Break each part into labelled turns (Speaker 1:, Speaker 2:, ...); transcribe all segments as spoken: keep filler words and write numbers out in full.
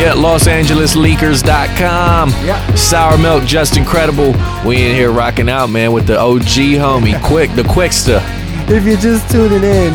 Speaker 1: forget Los Angeles Leakers dot com.
Speaker 2: Yeah.
Speaker 1: Sour Milk, just incredible. We in here rocking out, man, with the O G homie, Quick, the Quickster.
Speaker 2: If you're just tuning in,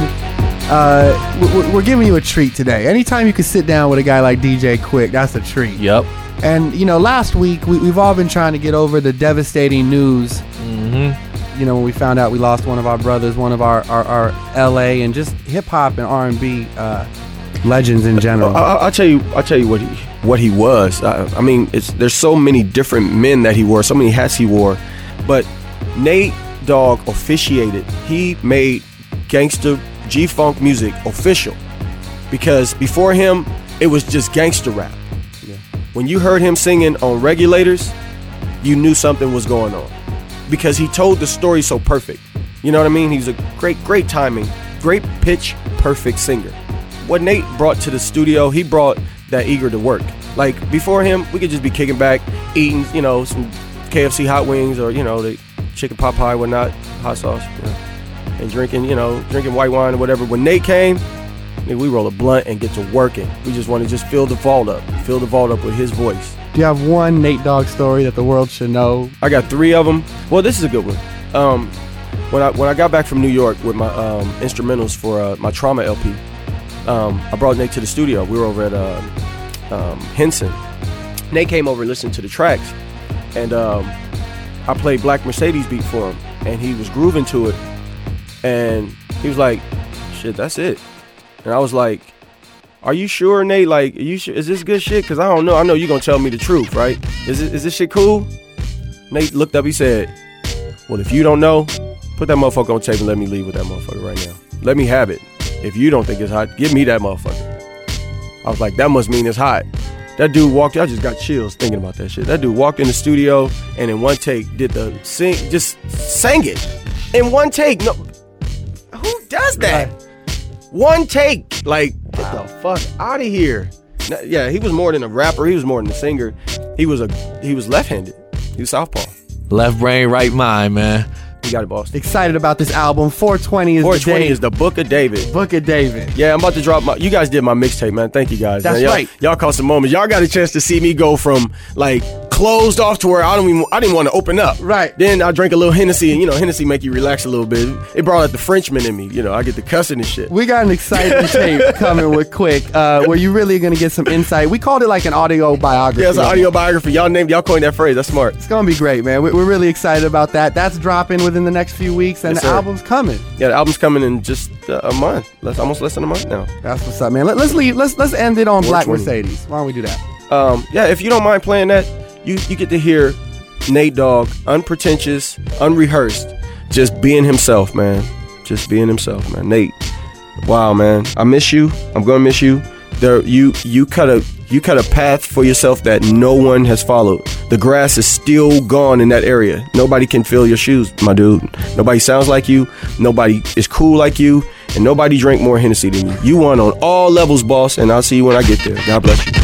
Speaker 2: uh, we're giving you a treat today. Anytime you can sit down with a guy like D J Quick, that's a treat.
Speaker 1: Yep.
Speaker 2: And, you know, last week, we, we've all been trying to get over the devastating news.
Speaker 1: Mm-hmm.
Speaker 2: You know, when we found out we lost one of our brothers, one of our, our, our L A and just hip-hop and R and B uh, legends in general.
Speaker 3: I, I'll tell you I'll tell you what he, what he was. I, I mean, it's there's so many different men that he wore, so many hats he wore. But Nate Dogg officiated. He made gangster G-Funk music official. Because before him, it was just gangster rap. When you heard him singing on Regulators, you knew something was going on because he told the story so perfect. You know what I mean? He's a great, great timing, great pitch, perfect singer. What Nate brought to the studio, he brought that eager to work. Like before him, we could just be kicking back, eating, you know, some K F C hot wings or, you know, the chicken pot pie, whatnot, hot sauce, you know, and drinking, you know, drinking white wine or whatever. When Nate came, we roll a blunt and get to working. We just want to just fill the vault up, fill the vault up with his voice.
Speaker 2: Do you have one Nate Dogg story that the world should know?
Speaker 3: I got three of them. Well, this is a good one. Um, when I when I got back from New York with my um, instrumentals for uh, my Trauma L P, um, I brought Nate to the studio. We were over at uh, um, Henson. Nate came over and listened to the tracks, and um, I played Black Mercedes beat for him, and he was grooving to it, and he was like, "Shit, that's it." And I was like, are you sure, Nate? Like, are you sure? Is this good shit? Because I don't know. I know you're going to tell me the truth, right? Is, it, is this shit cool? Nate looked up. He said, well, if you don't know, put that motherfucker on tape and let me leave with that motherfucker right now. Let me have it. If you don't think it's hot, give me that motherfucker. I was like, that must mean it's hot. That dude walked, I just got chills thinking about that shit. That dude walked in the studio and in one take did the sing, just sang it. In one take. No, who does that? Right. One take, like, get the fuck out of here. Now, yeah, he was more than a rapper. He was more than a singer. He was a he was left-handed. He was southpaw.
Speaker 1: Left brain, right mind, man.
Speaker 3: You got it, boss.
Speaker 2: Excited about this album. four twenty is
Speaker 3: four
Speaker 2: the
Speaker 3: twenty
Speaker 2: day.
Speaker 3: is the Book of David.
Speaker 2: Book of David.
Speaker 3: Yeah, I'm about to drop my. You guys did my mixtape, man. Thank you guys.
Speaker 2: That's
Speaker 3: man. Y'all,
Speaker 2: right.
Speaker 3: Y'all caught some moments. Y'all got a chance to see me go from like closed off to where I don't even. I didn't want to open up.
Speaker 2: Right.
Speaker 3: Then I drank a little Hennessy, and you know Hennessy make you relax a little bit. It brought out the Frenchman in me. You know, I get the cussing and shit.
Speaker 2: We got an exciting tape coming with Quick, uh, where you really gonna get some insight. We called it like an audio biography.
Speaker 3: Yeah, it's an audio biography. Y'all named. Y'all coined that phrase. That's smart.
Speaker 2: It's gonna be great, man. We're really excited about that. That's dropping within the next few weeks. And yes, the sir. album's coming.
Speaker 3: Yeah, the album's coming in just uh, a month. Less, almost less than a month now.
Speaker 2: That's what's up, man. Let, let's leave. Let's let's end it on Black Mercedes. Why don't we do that?
Speaker 3: Um, yeah, if you don't mind playing that, you you get to hear Nate Dogg, unpretentious, unrehearsed, just being himself, man. Just being himself, man. Nate, wow, man. I miss you. I'm gonna miss you. There, you you cut a you cut a path for yourself that no one has followed. The grass is still gone in that area. Nobody can fill your shoes, my dude. Nobody sounds like you. Nobody is cool like you. And nobody drank more Hennessy than you. You won on all levels, boss. And I'll see you when I get there. God bless you.